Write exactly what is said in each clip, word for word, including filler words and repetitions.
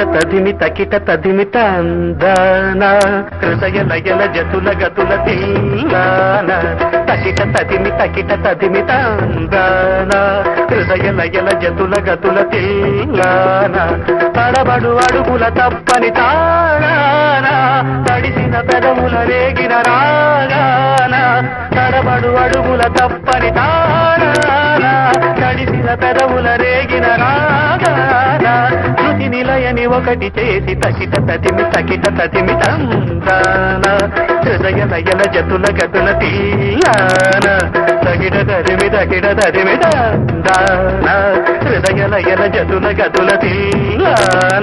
తదిమి తకిట తదిమి తందాన హృదయ లయల జతుల గతుల తిల్లాన తకిట తదిమి తకిట తదిమి తందాన హృదయ లయల జతుల గతుల తిల్లాన తడబడు అడుగుల తప్పని తాళాన తడిసిన పెదవుల రేగిన రాగాన తడబడు అడుగుల తప్పని తాళాన తడిసిన పెదవుల రేగిన రాగాన శృతి నిలయని ఒకటి చేసి తకిట తదిమి తకిట తదిమి తందాన హృదయ లయల జతుల గతుల తీయాన తగిడ తదిమి తగిడ తదిమి తందాన హృదయ లయల జతుల గతుల తీయాన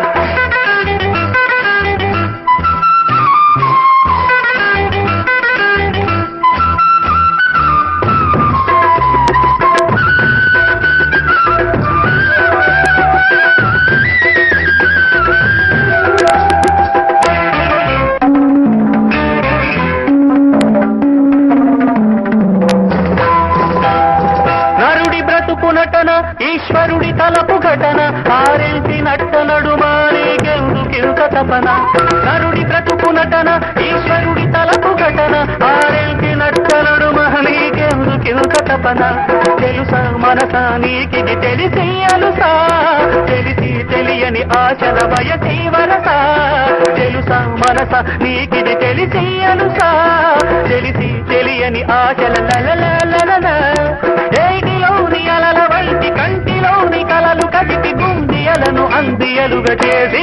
నటన ఈశ్వరుడి తలపు ఘటన ఆరెంటి నట్ట నడుమానేకెందుకింత తపన నరుడి బ్రతుకు నటన ఈశ్వరుడి తలపు ఘటన ఆరెంటి నట్ట నడుమహనీకెందుకింత తపన తెలుసా మనసా నీకిది తెలిసి అలుసా తెలిసి తెలియని ఆశల వయసి వరస తెలుసా మనసా నీకిది తెలిసి అలుసా తెలిసి తెలియని ఆశల లలలలల ఏటిలోని అలల వంటి కంటిలోని కలలు కదిపి గుండియలను అందియలుగా చేసి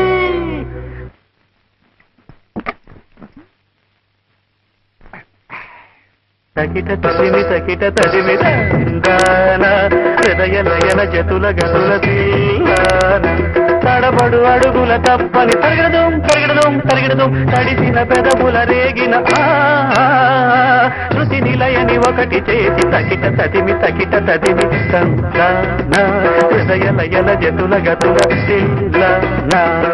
తకిట తదిమి తకిట తదిమి తందాన హృదయ లయల జతుల గతుల తీయాన తడబడు అడుగుల తప్పని తరగడదుం తరగడదుం తరగడదుం తడిసిన పెదవుల రేగిన శృతి నిలయని ఒకటి చేసి తకిట తదిమి తకిట తదిమి తందాన హృదయ లయల జతుల గతుల తీయాన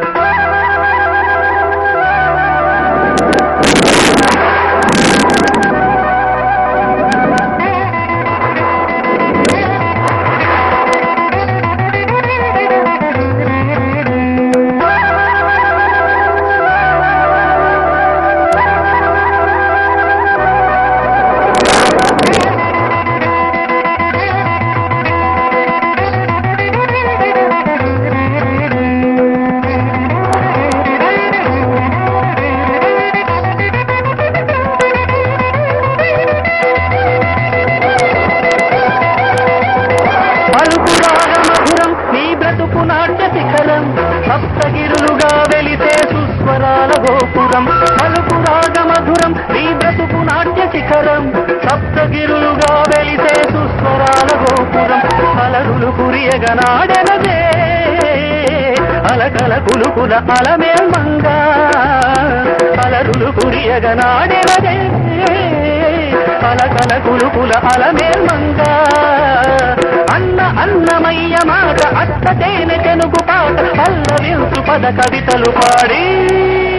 సప్తగిరులుగా వెలిసే సుస్వరాల గోపురం పలుకు రాగ మధురం నీ బ్రతుకు నాట్య శిఖరం సప్తగిరులుగా వెలిసే సుస్వరాల గోపురం అలరులు కురియగనాడెనదే అలకల కులుకుల అలమేల్మంగా అలరులు కురియగనాడెనదే అలకల కులుకుల అలమేల్మంగా అన్న అన్నమయ్య మాట అత్త తేనె తెనుగు పాట పల్లవించు పద కవితలు పాడి